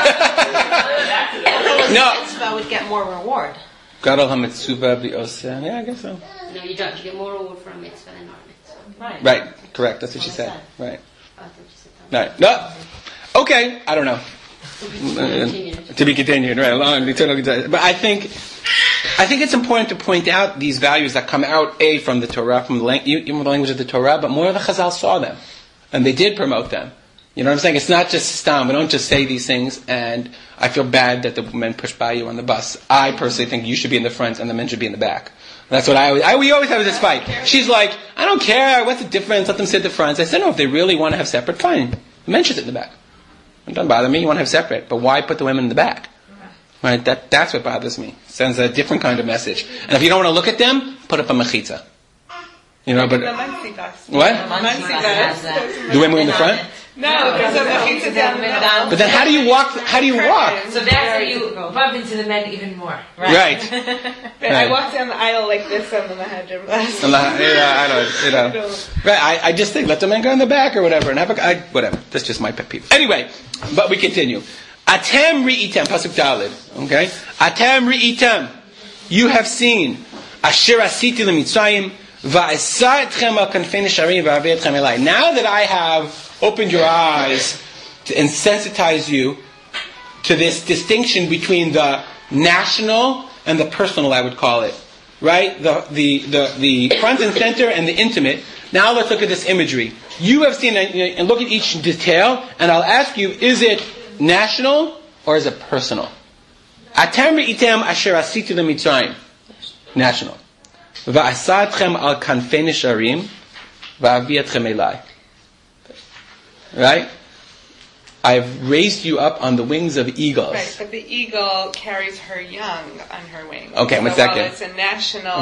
right? No. Mitzvah would get more reward. Gadol hamitzuva b'oseh. Yeah, I guess so. No, you don't. You get more reward for a mitzvah than not a mitzvah. Right. Correct. That's what she said. Right. I thought you said that. Right. No. Okay. I don't know. Continued. To be continued. Right. Long eternal. But I think it's important to point out these values that come out from the Torah, from the language of the Torah, but more of the Chazal saw them, and they did promote them. You know what I'm saying? It's not just stam. We don't just say these things, and I feel bad that the men push by you on the bus. I personally think you should be in the front and the men should be in the back. That's what we always have this fight. She's like, I don't care. What's the difference? Let them sit at the front. I said, no, if they really want to have separate, fine. The men should sit in the back. It doesn't bother me. You want to have separate, but why put the women in the back? Right? That's what bothers me. It sends a different kind of message. And if you don't want to look at them, put up a mechitza. You know, but what? The women in the front? No, there's a mechitza down the middle. But then how do you walk? How do you walk? So that's how you bump into the men even more. Right. But I walk down the aisle like this on the Mahadrim bus. I know. Right. I just think let the men go in the back or whatever and have whatever. That's just my pet peeve. Anyway, but we continue. Atem ri'item, pasuk Daled. Okay. Atem ri'item. You have seen. Asher asiti lemitzrayim va'esa etchem al kanfei nesharim va'avei etchem elai. Now that I have opened your eyes and sensitize you to this distinction between the national and the personal, I would call it. Right? The front and center and the intimate. Now let's look at this imagery. You have seen, and look at each detail, and I'll ask you, is it national or is it personal? Atem ri'item asher asiti lemitzrayim. National. Va'asa etchem al kanfei nesharim va'avi etchem elai. Right? I've raised you up on the wings of eagles. Right, but the eagle carries her young on her wings. Okay, so one second. While it's a national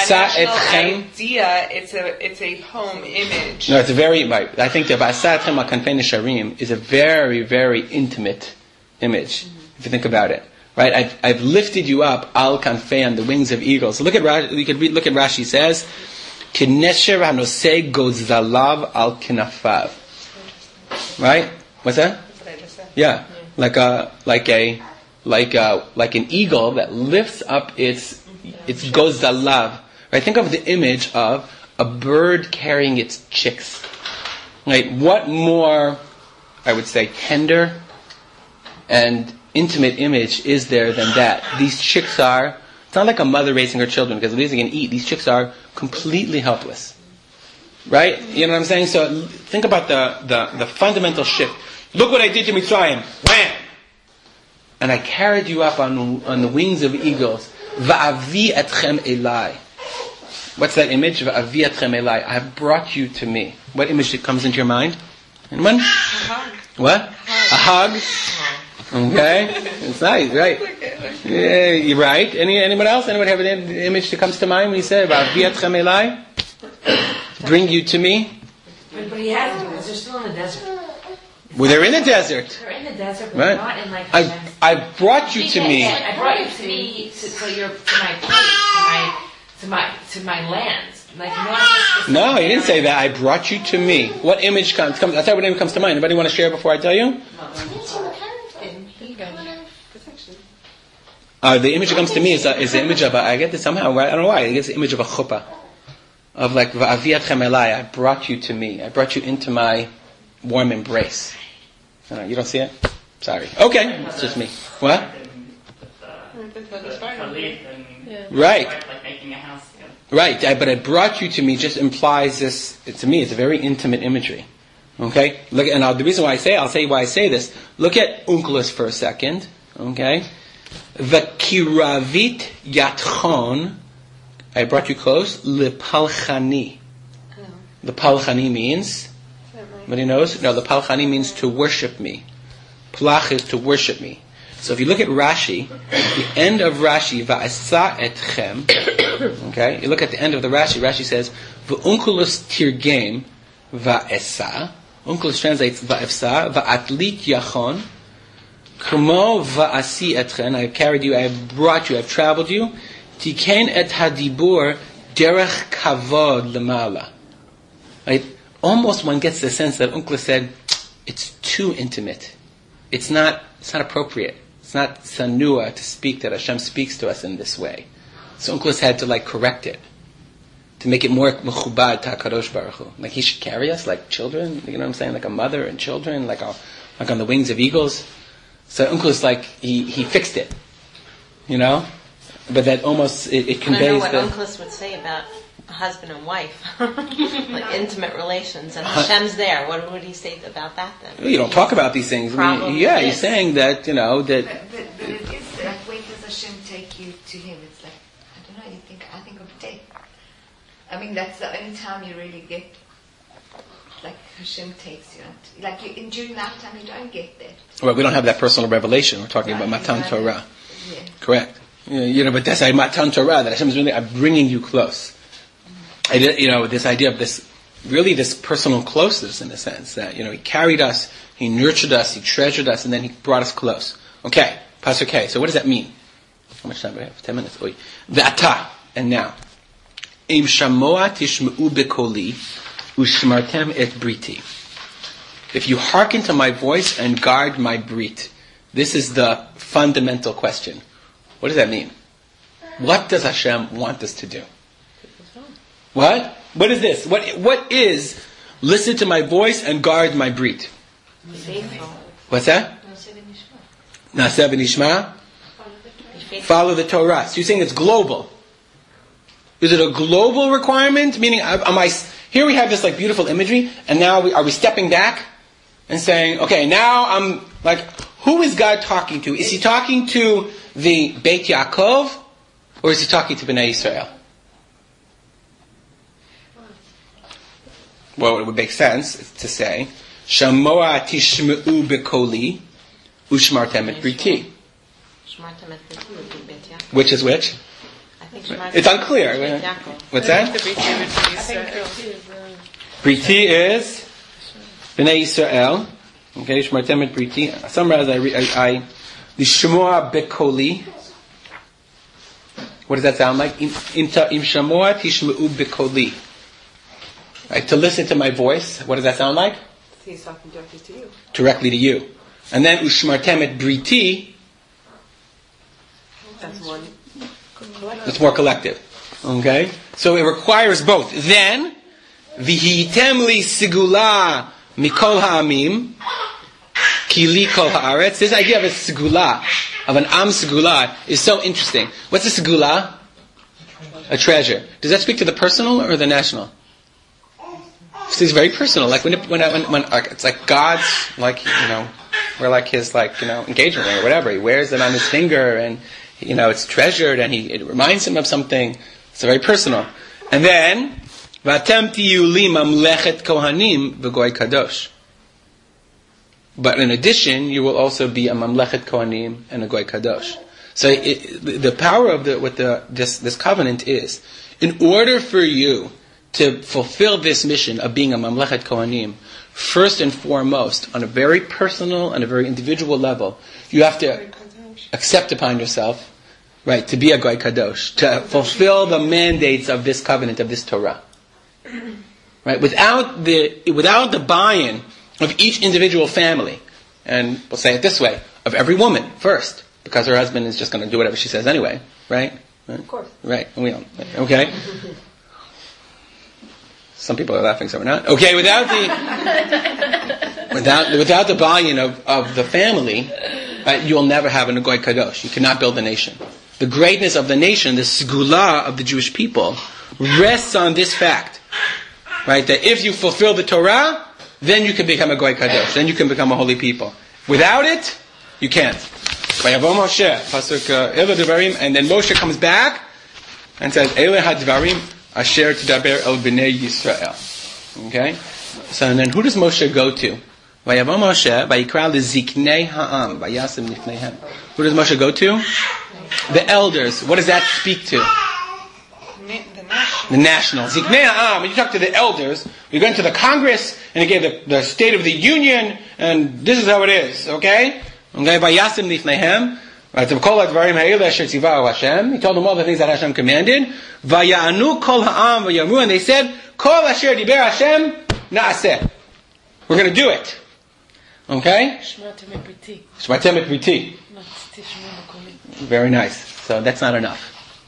idea, it's a home image. No, it's a very, right. I think the Va'asa etchem al kanfei nesharim is a very, very intimate image, if you think about it. Right? I've lifted you up al kanfei on the wings of eagles. So look at Rashi says, Kinesher hanoseh gozalav al kinafav. Right? What's that? That's what I just said. Yeah. Like an eagle that lifts up its gozalav. Right? Think of the image of a bird carrying its chicks. Right? What more, I would say, tender and intimate image is there than that? These chicks it's not like a mother raising her children because they're going to eat. These chicks are completely helpless. Right? You know what I'm saying? So think about the fundamental shift. Look what I did to Mitzrayim. Wham! And I carried you up on the wings of eagles. Va'avi etchem elai. What's that image? Va'avi etchem elai. I have brought you to me. What image comes into your mind? Anyone? A hug. What? A hug? Okay. It's nice, right? Yeah, you're right. Anyone else? Anyone have an image that comes to mind when you say Va'avi etchem elai? Bring you to me. But he has to because they're still in the desert. Well, they're in the desert. They're in the desert, but Right. not in like. I brought you to me. I brought you to me to my place, to my land. Like No, he didn't say that. I brought you to me. What image comes? I'll tell you what image comes to mind. Anybody want to share before I tell you? The image that comes to me is the image of I get this somehow. I don't know why. I get the image of a chuppah. Of like Va'avi etchem elai. I brought you to me. I brought you into my warm embrace. You don't see it? Sorry. Okay, it's just me. What? Right. Like making a house. Right, but I brought you to me just implies this. To me, it's a very intimate imagery. Okay, look, and the reason why I'll say why I say this. Look at Onkelos for a second. Okay, the kiravit yatchon I brought you close. Lepalchani. Lepalchani means, anybody knows? No, lepalchani means to worship me. Plach is to worship me. So if you look at Rashi, at the end of Rashi, va'asa etchem, okay, you look at the end of the Rashi, Rashi says, v'unkulus tirgem va'esa, unkulus translates va'efsa, va'atlit yachon, Kmo va'asi etchen, I have carried you, I have brought you, I have traveled you, tiken et hadibur derech kavod lemala. Right? Almost one gets the sense that Unkla said, it's too intimate. It's not appropriate. It's not sanua to speak that Hashem speaks to us in this way. So Unkla had to correct it. To make it more mechubad to HaKadosh Baruch Hu. Like he should carry us like children, you know what I'm saying? Like a mother and children, like on the wings of eagles. So Unkla he fixed it. You know? But that almost, it conveys I know what Unkla would say about a husband and wife. Like intimate relations. And Hashem's there. What would he say about that then? You don't talk about these things. He's saying that, that... But it is like, when does Hashem take you to Him? It's like, I don't know, I think of death. I mean, that's the only time you really get, like Hashem takes you. Like during nighttime, you don't get that. Well, we don't have that personal revelation. We're talking about Matan Torah. Yeah. Correct. But that's like Matan Torah, that Hashem is really bringing you close. This idea of this personal closeness in a sense, that, He carried us, He nurtured us, He treasured us, and then He brought us close. Okay, Pasuk K. So what does that mean? How much time do we have? 10 minutes. Ve'ata, and now. Im shamoa tishma'u bekoli, ushmartem et briti. If you hearken to my voice and guard my brit, this is the fundamental question. What does that mean? What does Hashem want us to do? What? What is this? What is listen to my voice and guard my brit? Faithful. What's that? Naseh v'nishma. Follow the Torah. So you're saying it's global. Is it a global requirement? Meaning, here we have this beautiful imagery, and now are we stepping back and saying, okay, now I'm who is God talking to? Is He talking to the Beit Yaakov, or is He talking to Bnei Yisrael? Well, it would make sense to say, Shamoa tishmeu bekoli, ushmartem et briti. Shmartem et briti would be Beit Yaakov. Which is which? It's unclear. What's that? Briti is Bnei Yisrael. Okay, Shmartem et Briti. Summarize. I Lishmoa bekoli. What does that sound like? Im shamoa tishmeu bekoli. Right, to listen to my voice. What does that sound like? He's talking directly to you. Directly to you. And then Ushmartem et Briti. That's one. It's more collective. Okay? So it requires both. Then, Vihitem li sigula mikol ha'amim, ki li kol ha'aretz. This idea of a sigula, of an am sigula, is so interesting. What's a sigula? A treasure. Does that speak to the personal or the national? It's very personal. Like when it's like God's, we're like His, engagement ring or whatever. He wears it on His finger, and it's treasured, and it reminds Him of something. It's very personal. And then, V'atem tiyu li mamlechet kohanim v'goy kadosh. But in addition, you will also be a mamlechet kohanim and a goy kadosh. So the power of this covenant is, in order for you to fulfill this mission of being a mamlechet kohanim, first and foremost, on a very personal and a very individual level, you have to accept upon yourself, right, to be a goy kadosh, to fulfill the mandates of this covenant, of this Torah. Right? Without the buy-in of each individual family, and we'll say it this way, of every woman first, because her husband is just going to do whatever she says anyway, right? Of course. Right, and we don't. Okay? Some people are laughing, some are not. Okay, without the buy-in of the family, right, you will never have a Goy Kadosh. You cannot build a nation. The greatness of the nation, the segula of the Jewish people, rests on this fact, right? That if you fulfill the Torah, then you can become a Goy Kadosh. Then you can become a holy people. Without it, you can't. And then Moshe comes back, and says, Ele hadvarim asher tadaber el bnei Yisrael. Okay? So, and then who does Moshe go to? Vayavo Moshe, vayikra leziknei ha'am, vayasim lifneihem. Who does Moshe go to? The elders. What does that speak to? The national. Ziknei ha'am. When you talk to the elders, you go into the Congress, and you gave the State of the Union, and this is how it is. Okay? Okay, vayasim lifneihem. Right, so kol hadvarim ha'ele asher tzivahu Hashem. He told them all the things that Hashem commanded. Vayanu kol ha'am vayamru, and they said, kol asher diber Hashem na'aseh. We're going to do it. Okay? Shmatem et briti. Shmatem et briti. Very nice. So that's not enough.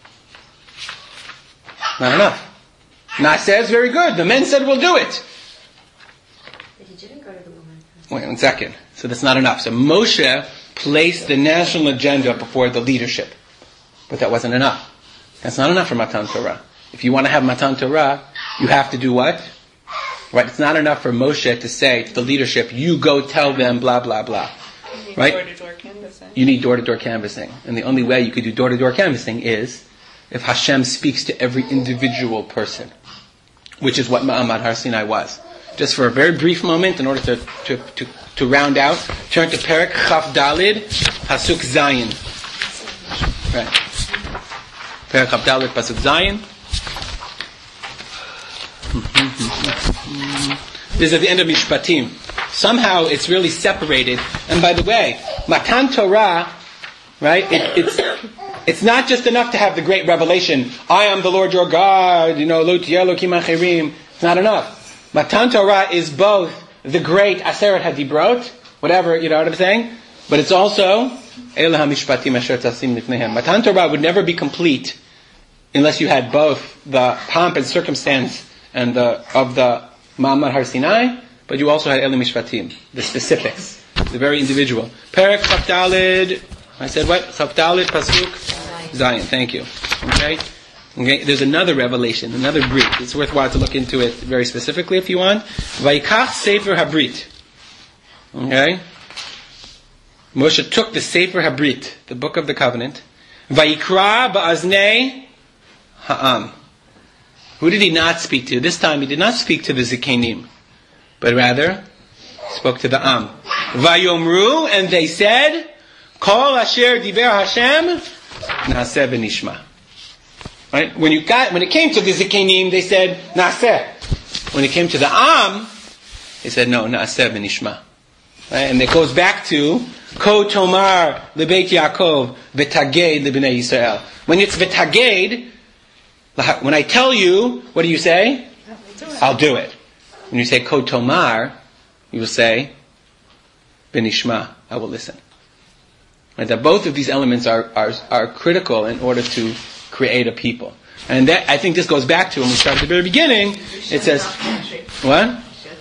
Not enough. Na'aseh is very good. The men said we'll do it. But he didn't go to the woman. Wait 1 second. So that's not enough. So Moshe placed the national agenda before the leadership. But that wasn't enough. That's not enough for Matan Torah. If you want to have Matan Torah, you have to do what? Right? It's not enough for Moshe to say to the leadership, you go tell them blah, blah, blah. Right? Door-to-door canvassing. You need door-to-door canvassing. And the only way you could do door-to-door canvassing is if Hashem speaks to every individual person. Which is what Ma'amad Har Sinai was. Just for a very brief moment, in order to round out, turn to Perek Chaf Dalid, Pasuk Zayin. Right. Perek Chaf Dalid, Pasuk Zayin. This is at the end of Mishpatim. Somehow it's really separated. And by the way, Matan Torah, right? It's not just enough to have the great revelation. I am the Lord your God. Lo tiyeh Elokim acherim. It's not enough. Matan Torah is both the great Aseret HaDibrot, whatever, you know what I'm saying? But it's also Ele HaMishpatim Asher Tasim Lifneihem. Matan Torah would never be complete unless you had both the pomp and circumstance and of the Ma'amad Har Sinai, but you also had Ele Mishpatim, the specifics, the very individual. Perek Chaf Dalid, I said what? Chaf Dalid, Pasuk Zayin. Thank you. Okay? There's another revelation, another brit. It's worthwhile to look into it very specifically if you want. Vayikach Sefer HaBrit. Okay? Moshe took the Sefer HaBrit, the book of the covenant. Vayikra ba'aznei ha'am. Who did he not speak to? This time he did not speak to the Zikenim, but rather spoke to the Am. Vayomru, and they said, Kol asher diber Hashem, na'aseh v'nishma. Right? When it came to the Zikenim, they said, na'aseh. When it came to the Am, they said, no, na'aseh v'nishma. Right? And it goes back to, Ko tomar lebeit Yaakov, v'taged lebnei Yisrael. When it's v'taged, when I tell you, what do you say? I'll do it. When you say Ko tomar, you will say, Benishma, I will listen. Right? That both of these elements are critical in order to create a people. And that, I think this goes back to when we started at the very beginning. It says, what?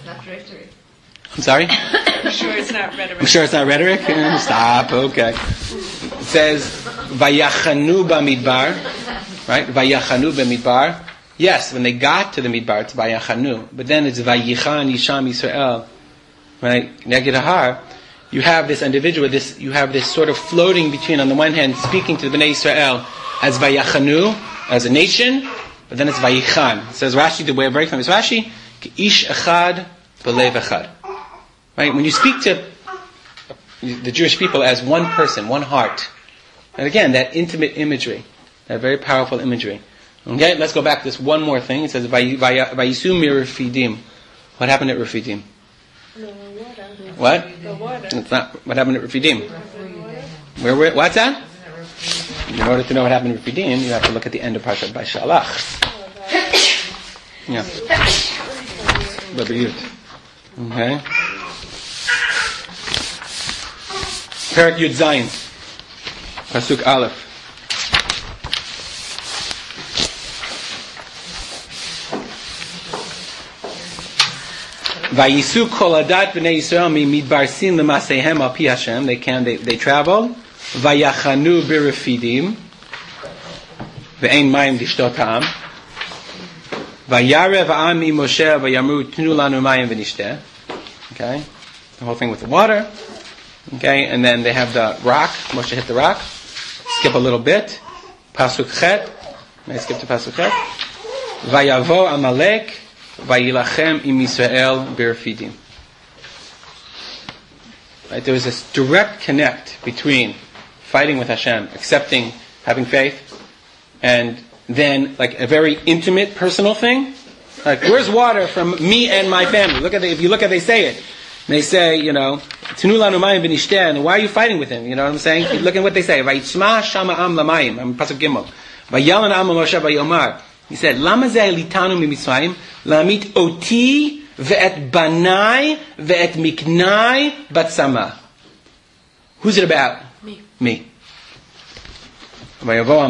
I'm sorry? I'm sure it's not rhetoric. I'm sure it's not rhetoric? Stop, okay. It says, Vayachanu b'midbar. Right? Vayachanu b'midbar. Yes, when they got to the midbar, it's Vayachanu. But then it's Vayichan Yisham Yisrael. Right? Neged Har. You have this individual, you have this sort of floating between, on the one hand, speaking to the Bnei Yisrael as Vayachanu, as a nation, but then it's Vayichan. It says Rashi, the way of very famous Rashi, Ish Echad B'lev Echad. Right? When you speak to the Jewish people as one person, one heart, and again, that intimate imagery, that very powerful imagery. Okay, let's go back to this one more thing. It says, Vayisu mir-Refidim. What happened at Refidim? What? The water. It's not. What happened at Refidim? What's that? In order to know what happened at Refidim, you have to look at the end of Parshat Vaishalach. Yeah. Okay. Perek Yud Zayin. Pasuk Aleph. Vayisu kol adat b'nei Yisrael midbar sin l'maseihem al pi Hashem. They travel. Vayachanu b'refidim. Ve'ein mayim lishtot ha'am. Vayarev ha'am mi Moshe vayamru tnu lanu mayim v'nishteh. Okay, the whole thing with the water. Okay, and then they have the rock. Moshe hit the rock. Skip a little bit. Pasuk Chet. May I skip to Pasuk Chet? Vayavo Amalek vayilachem im Yisrael b'Refidim. Right, there was this direct connect between fighting with Hashem, accepting, having faith, and then like a very intimate, personal thing. Like, where's water from me and my family? If you look at, they say it. They say, Tinu lanu mayim v'nishteh, and why are you fighting with him? You know what I'm saying? Look at what they say. Vayitzma shama am lamayim. I'm Pasuk Gimel. Vayalan am Moshe vayomar. He said, Lama zeh litanu miMitzrayim lamit oti ve'et banai ve'et miknai batzama. Who's it about? Me. Vayavo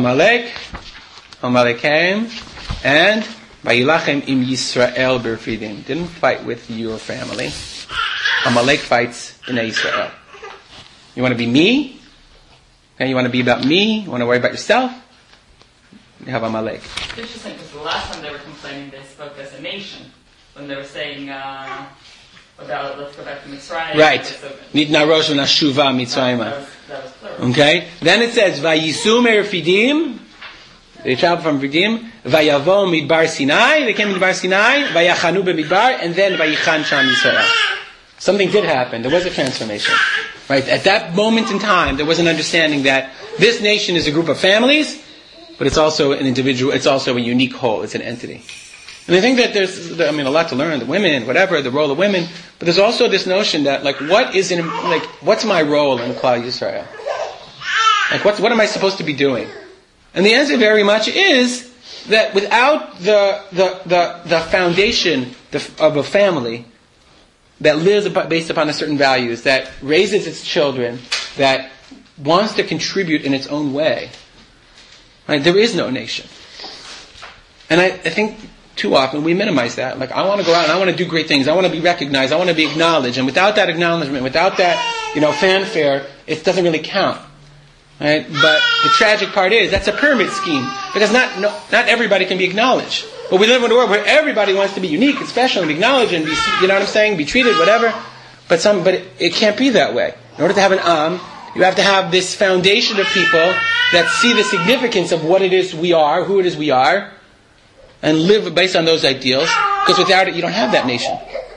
Amalek came, and Vayilachem im Yisrael b'Refidim. Didn't fight with your family. Amalek fights in Israel. You want to be me? Okay, you want to be about me? You want to worry about yourself? You have Amalek. It's interesting because the last time they were complaining, they spoke as a nation. When they were saying about let's go back to Mitzrayim. Right. Nitna rosh v'nashuva Mitzrayim. That was plural. Okay. Then it says Vayisu me'Refidim. They traveled from Refidim. Vayavo midbar Sinai. They came to midbar Sinai. Vayachanu b'midbar, and then Vayichan sham Yisrael. Something did happen. There was a transformation. Right? At that moment in time, there was an understanding that this nation is a group of families, but it's also an individual, it's also a unique whole, it's an entity. And I think that there's, a lot to learn, the women, whatever, the role of women, but there's also this notion that, what's my role in Klal Yisrael? Like, what am I supposed to be doing? And the answer very much is that without the foundation of a family that lives based upon a certain values, that raises its children, that wants to contribute in its own way, right, there is no nation. And I think too often we minimize that. Like, I want to go out and I want to do great things. I want to be recognized. I want to be acknowledged. And without that acknowledgement, without that, fanfare, it doesn't really count. Right? But the tragic part is that's a pyramid scheme, because not everybody can be acknowledged. But we live in a world where everybody wants to be unique and special and be acknowledged and be, be treated, whatever. But it can't be that way. In order to have an you have to have this foundation of people that see the significance of what it is we are, who it is we are, and live based on those ideals. Because without it, you don't have that nation.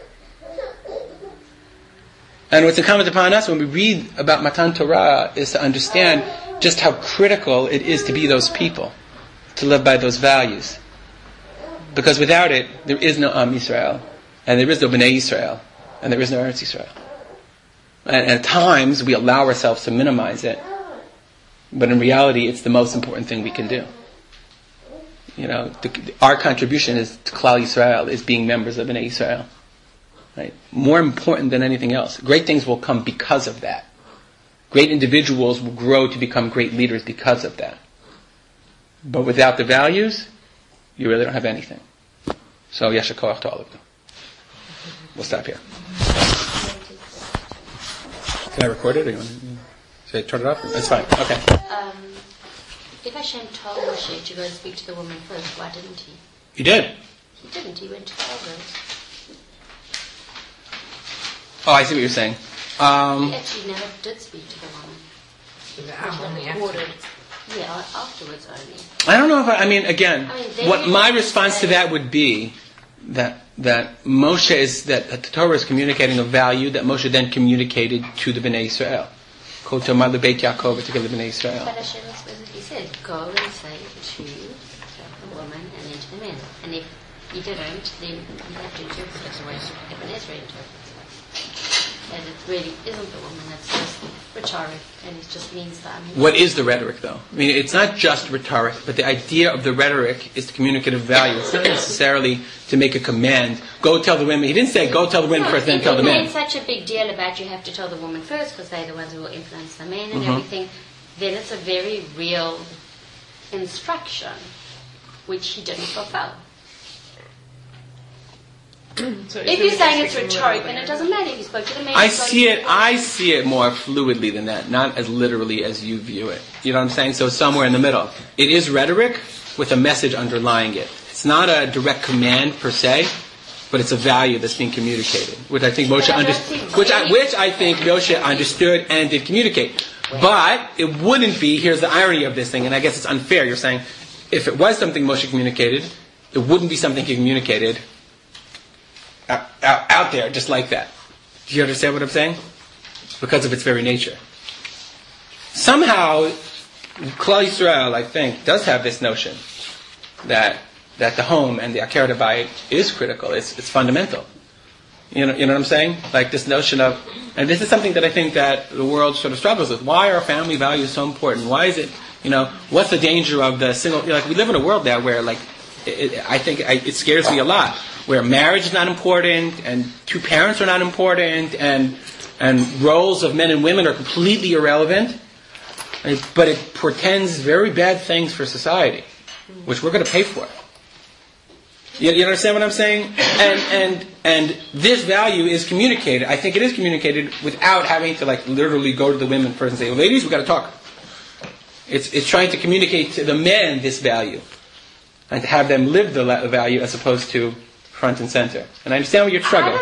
And what's incumbent upon us when we read about Matan Torah is to understand just how critical it is to be those people, to live by those values. Because without it, there is no Am Yisrael, and there is no Bnei Yisrael, and there is no Eretz Yisrael. And at times, we allow ourselves to minimize it, but in reality, it's the most important thing we can do. Our contribution is to Klal Yisrael, is being members of Bnei Yisrael. Right? More important than anything else. Great things will come because of that. Great individuals will grow to become great leaders because of that. But without the values, you really don't have anything. So, Yasher Koach to all of you. We'll stop here. Can I record it? Or should I turn it off? That's fine. Okay. If Hashem told Moshe to go and speak to the woman first, why didn't he? He did. He didn't. He went to the elders. Oh, I see what you're saying. He actually never did speak to the woman. Afterwards only. I don't know if what my response to that would be, that Moshe is, that the Torah is communicating a value that Moshe then communicated to the Bnei Israel. Kol Tomar LeBeit Yaakov, to the Bnei Israel. But Hashem specifically said, go and say to the woman and then to the men. And if you didn't, then you have to interpret it the way Ibn Ezra interprets it. And it really isn't the woman, that's just rhetoric, and it just means that. What is the rhetoric, though? It's not just rhetoric, but the idea of the rhetoric is to communicate a value. It's not necessarily to make a command. Go tell the women. He didn't say go tell the women first, then tell the men. If you made such a big deal about you have to tell the woman first because they're the ones who will influence the men and everything, then it's a very real instruction, which he didn't fulfill. So if you're saying it's rhetoric, then it doesn't matter if you spoke to the men. I see it more fluidly than that, not as literally as you view it. You know what I'm saying? So somewhere in the middle. It is rhetoric with a message underlying it. It's not a direct command per se, but it's a value that's being communicated, which I think Moshe understood and did communicate. But it wouldn't be. Here's the irony of this thing, and I guess it's unfair. You're saying if it was something Moshe communicated, it wouldn't be something he communicated out there just like that. Do you understand what I'm saying? Because of its very nature. Somehow, Klal Yisrael, I think, does have this notion that the home and the Akeret Bayit is critical. It's fundamental. You know what I'm saying? Like this notion of, and this is something that I think that the world sort of struggles with. Why are family values so important? Why is it, what's the danger of the single, like we live in a world now where like, I think it scares me a lot, where marriage is not important, and two parents are not important, and roles of men and women are completely irrelevant, but it portends very bad things for society, which we're going to pay for. You understand what I'm saying? And this value is communicated. I think it is communicated without having to like literally go to the women first and say, well, ladies, we've got to talk. It's trying to communicate to the men this value, and to have them live the value as opposed to front and center. And I understand what you're struggling.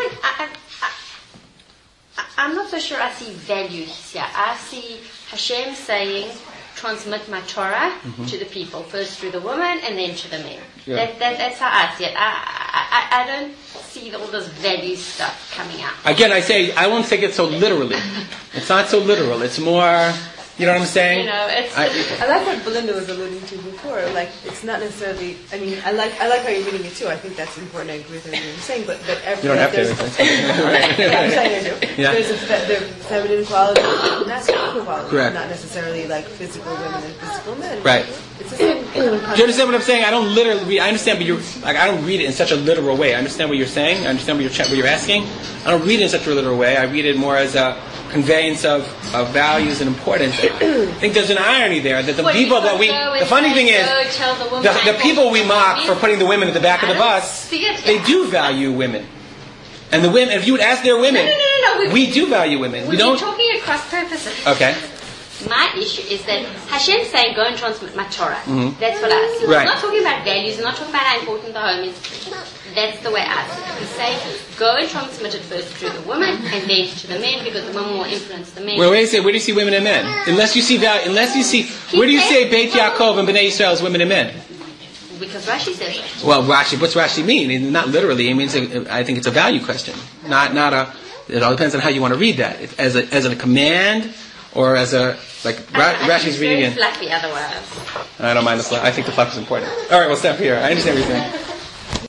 I'm not so sure I see value here. I see Hashem saying, transmit my Torah to the people, first through the woman and then to the men. Yeah. That's how I see it. I don't see all this value stuff coming out. Again, I won't take it so literally. It's not so literal. It's more, you know what I'm saying? I like what Belinda was alluding to before. Like, it's not necessarily. I mean, I like how you're reading it too. I think that's important. I agree with everything you're saying. But you don't have to. I'm saying I do. Yeah. There's the feminine quality and masculine quality. Correct. Not necessarily like physical women and physical men. Right. It's the same. Do you understand what I'm saying? I don't literally read. I understand, but I don't read it in such a literal way. I understand what you're saying. I understand what you're asking. I don't read it in such a literal way. I read it more as a conveyance of values and importance. I think there's an irony there that the people that the funny thing is, the people we mock for putting the women at the back of the bus, they do value women. And the women, if you would ask their women, No. We do value women. We don't. You're talking at cross purposes. Okay. My issue is that Hashem's saying, go and transmit my Torah. That's what I see. Right. He's not talking about values, he's not talking about how important the home is. That's the way I see it. He's saying, go and transmit it first through the woman and then to the men, because the woman will influence the men. Well, where do you see women and men? Unless you see, where do you say Beit Yaakov and Bnei Yisrael is women and men? Because Rashi says it. Well, what's Rashi mean? Not literally. It means, I think it's a value question. Not a, it all depends on how you want to read that. As a command, or as a, like, Rashi's reading it. It's fluffy otherwise. I don't mind the fluff. I think the fluff is important. Alright, we'll stop here. I understand what you're saying.